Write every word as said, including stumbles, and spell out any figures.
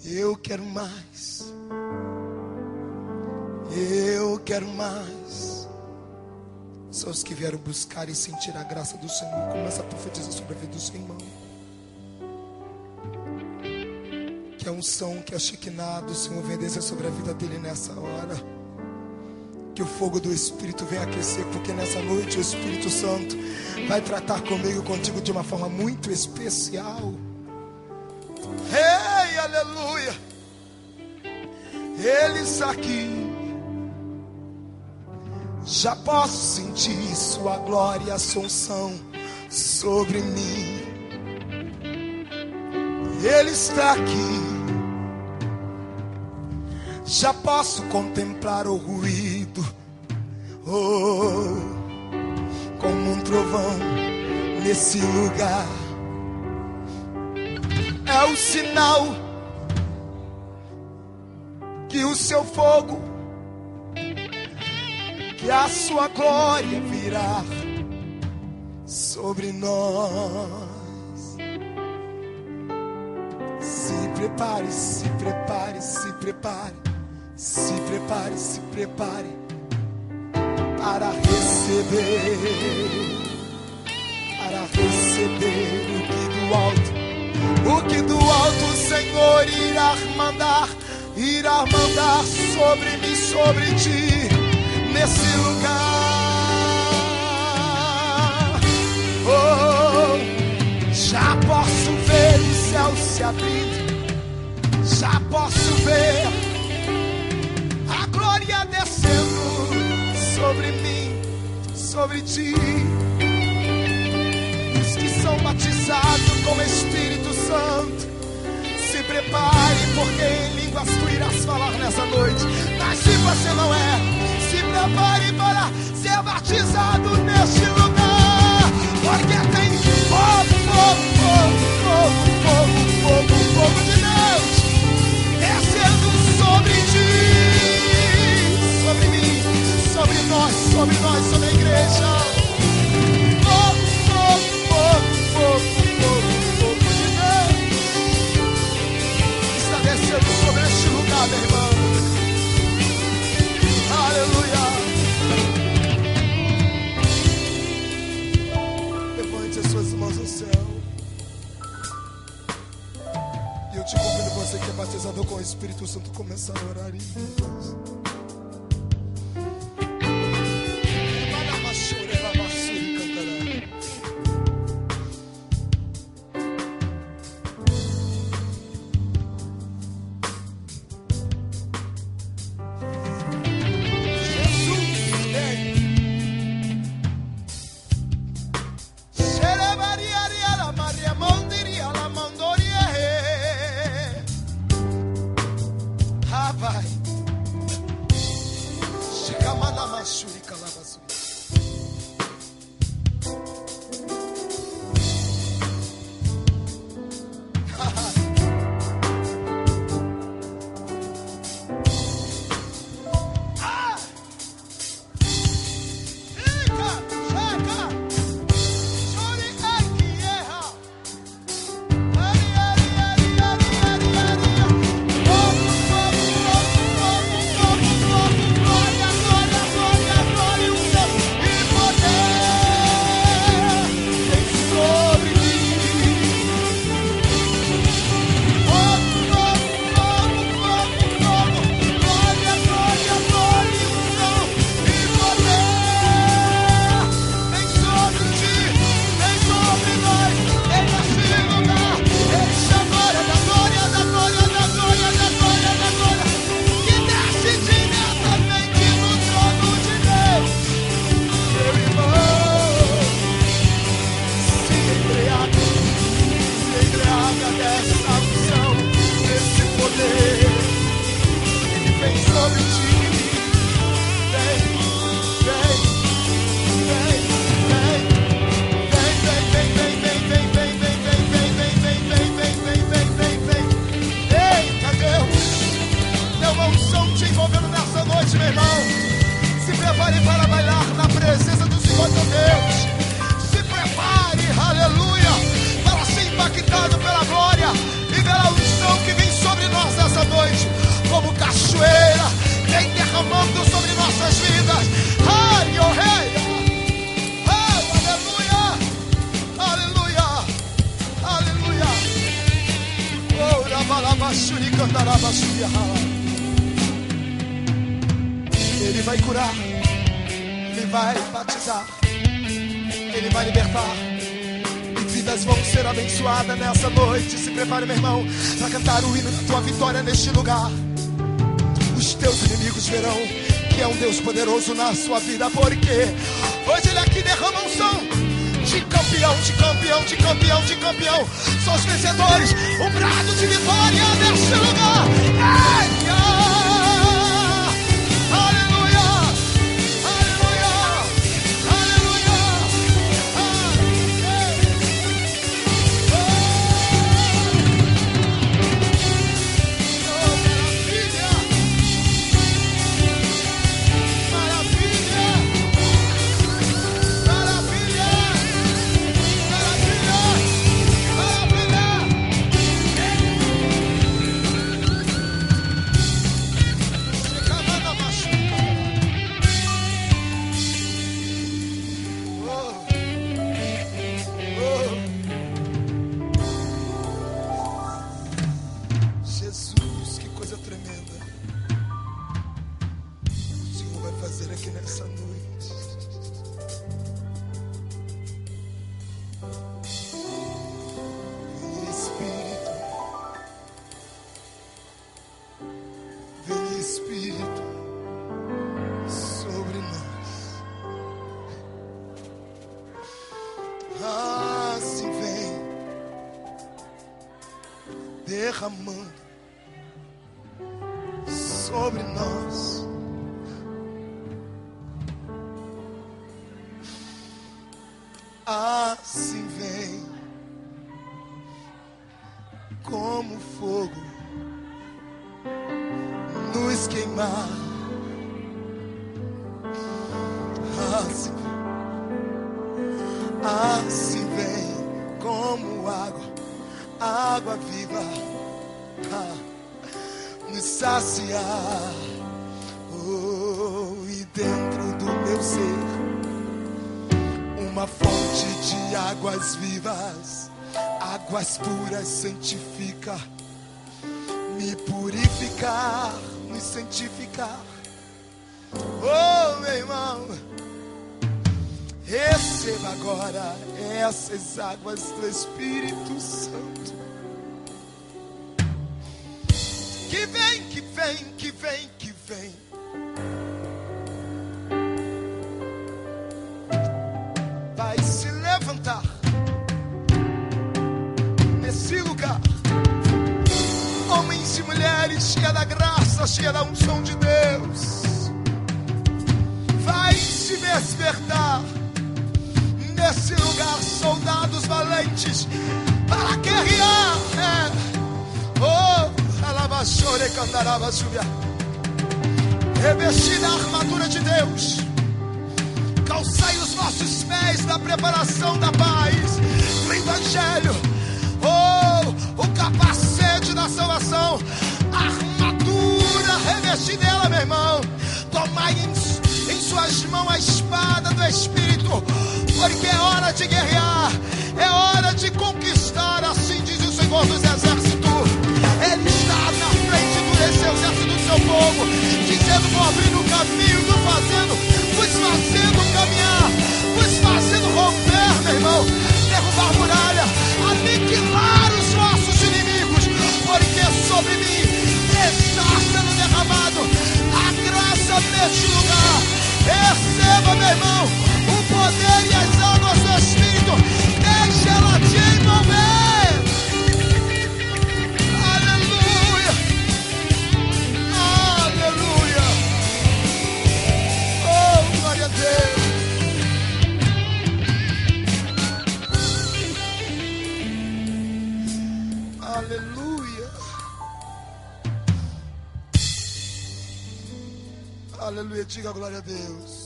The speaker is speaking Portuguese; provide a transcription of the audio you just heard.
Eu quero mais. Eu quero mais. Só os que vieram buscar e sentir a graça do Senhor. Começa a profetizar sobre a vida do seu irmão. Que a unção, que a Shekinah do Senhor venha descer sobre a vida dele nessa hora. Que o fogo do Espírito venha aquecer, porque nessa noite o Espírito Santo vai tratar comigo e contigo de uma forma muito especial. Ei, aleluia! Ele está aqui. Já posso sentir sua glória, sua unção sobre mim. Ele está aqui. Já posso contemplar o ruído, oh, como um trovão nesse lugar. É o sinal que o seu fogo, que a sua glória virá sobre nós. Se prepare, se prepare, se prepare, se prepare, se prepare para receber, para receber o que do alto, o que do alto o Senhor irá mandar, irá mandar sobre mim, sobre ti, nesse lugar. Oh, já posso ver o céu se abrindo, já posso ver a glória descendo sobre mim, sobre ti. Os que são batizados com o Espírito Santo, se prepare, porque em línguas tu irás falar nessa noite. Mas se você não é, se prepare para ser batizado neste lugar, porque tem fogo, fogo, fogo, fogo, fogo, fogo, fogo de Deus descendo sobre ti, sobre mim, sobre nós, sobre nós, sobre a igreja. Fogo, fogo, fogo, fogo, fogo, fogo de Deus está descendo sobre este lugar, meu irmão. Aleluia. Levante as suas mãos ao céu. E eu te convido, você que é batizado com o Espírito Santo, começar a orar em línguas. Meu irmão, se prepare para bailar na presença do Senhor teu Deus. Se prepare, aleluia, para ser impactado pela glória e pela unção que vem sobre nós. Ele vai curar, Ele vai batizar, Ele vai libertar, e vidas vão ser abençoadas nessa noite. Se prepare, meu irmão, para cantar o hino da tua vitória neste lugar. Os teus inimigos verão que é um Deus poderoso na sua vida, porque hoje Ele aqui derrama um som de campeão, de campeão, de campeão, de campeão. São os vencedores, um brado de vitória neste lugar. Ei, ah, aleluia, aleluia, aleluia, ah, derramando sobre nós. Assim vem como fogo nos queimar. Assim, assim vem como água, água viva, ah, nos saciar. Oh, e dentro do meu ser uma fonte de águas vivas, águas puras santifica, me purificar, me santificar. Oh, meu irmão, receba agora essas águas do Espírito Santo, que vem, que vem, que vem, que vem. Vai se levantar nesse lugar, homens e mulheres cheios da graça, cheios da unção de Deus. Vai se despertar nesse lugar, soldados valentes para guerrear. É. Oh, alabachore cantarava subia, revestida a armadura de Deus, calçai os vossos pés da preparação da paz, do Evangelho. Oh, o capacete da salvação, a armadura, reveste dela, meu irmão. Tomai em, em suas mãos a espada do Espírito, porque é hora de guerrear, é hora de conquistar, assim diz o Senhor dos Exércitos. Ele está na frente desse exército do seu povo, dizendo: vou abrir o caminho, vou fazendo, vos fazendo caminhar, vos fazendo romper, meu irmão, derrubar muralha, aniquilar os vossos inimigos, porque sobre mim está sendo derramado a graça neste lugar. Receba, meu irmão, o poder e as águas do Espírito, deixa ela te envolver. Aleluia, aleluia, oh, glória a Deus. Aleluia, aleluia, diga glória a Deus.